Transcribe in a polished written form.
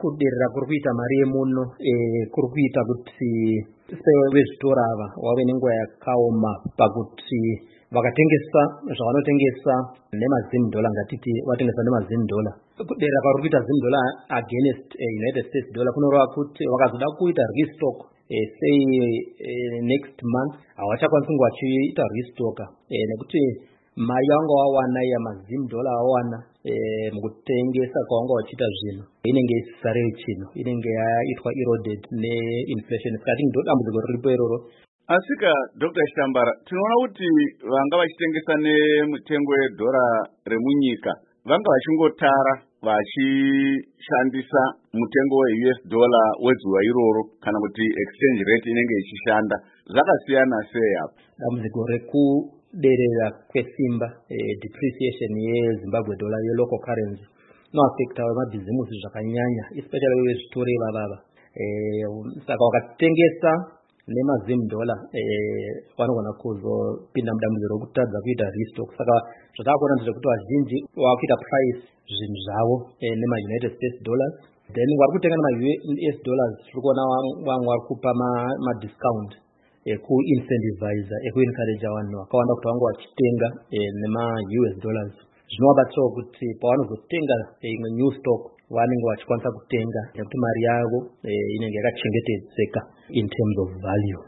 kuderera kuri kuita mari yemuno kuri kuita kuti vezvitoro ava wave nenguva yakaoma pakuti vakatengesa zvavanotengesa nemazim-dollar, ngatiti vatengesa nemazim-dollar, kuderera kuri kuita zim-dollar against United States dollar kunoreva kuti vakazoda kuita restock say next month havachakwanisi kunge vachiita restock nekuti mari yavanga wawana yamazim-dollar awana mukutengesa kwavanga vachiita zvinhu inenge isisarei chinhu, inenge yaitwa eroded neinflation. Sikati ndo dambudziko riripo iroro. Asika Dr. Shambara, tinoona kuti vanga vachitengesa nemutengo wedhora remunyika vanga vachingotara vachishandisa mutengo weUS dollar wezuva iroro kana kuti exchange rate inenge ichishanda. Zvakasiyana sei apo? Dambudziko rekuderera kwesimba depreciation yeZimbabwe dollar yelocal currency inoaffecta mabhizimusi zvakanyanya, especially vezvitoro ivavava. Saka wakatengesa nemazim-dollar vanogona kuzopinda mudambudziko rekutadza kuita restock. Saka zvatakuona ndezvekuti vazhinji vakuita price zvinhu zvavo nema-United States dollars, then vari kutenga nema-US dollars tiri kuona vamwe vari kupa madiscount ekuincentiviza ekuencourage vanhu vakawanda kuti vange vachitenga nema-US dollars. Zvinovabatsirawo kuti pavanozotenga imwe new stock vanenge vachikwanisa kutenga nekuti mari yavo inenge yakachengetedzeka in terms of value.